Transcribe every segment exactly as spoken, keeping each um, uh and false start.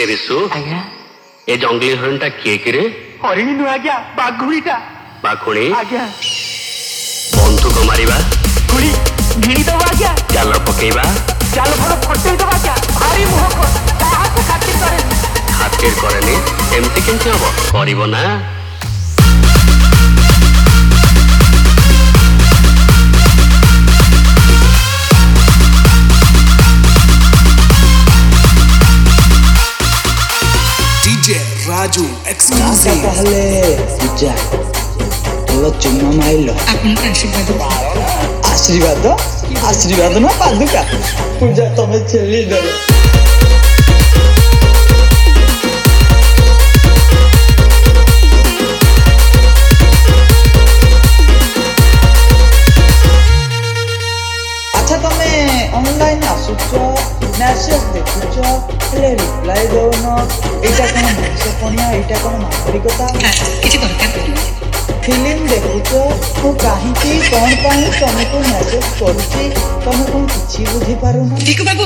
विशु आज्ञा ए जंगली हरणटा किए किरे हरिणी नु आज्ञा बाघुड़ीटा बाखुणी आज्ञा बंधुक मारिबा गुड़ी भिड़ी दबा आज्ञा जाल पकेबा जाल फल फटे दबा आज्ञा भारी मुह को खातिर करे खातिर करेनी एमती केमती हम करिब ना राजू एक्सक्लूसिव पहले पूजा तो चुम्मा माइलो आशीर्वाद आशीर्वाद ना पादुका पूजा तुम्हें छेली दे अच्छा तमे ऑनलाइन आसुच मैसेज देखुच हेले रिप्लाई दौन एटा कोन मनुष्यपणिया एटा कोन नागरिकता किसी दरकार फिल्म देखुच मु काहींकि कोन पाई तुमको मैसेज करूची तुम कोन किछि बुझी पारु ना ठीक बाबू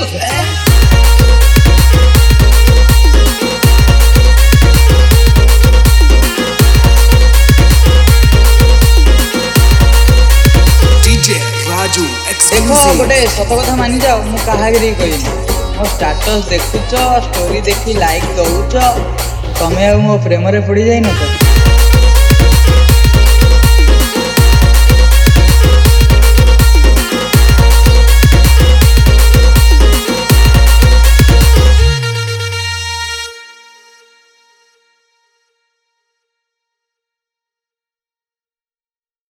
डीजे राजू देखो एक्सक्लूसिव गोटे सत कथा मानि जाओ मु काहागिरी कहि मो स्टेटस देखुच स्टोरी देखि लाइक दउच तमे आ मो प्रेम रे पड़ी जाई न तो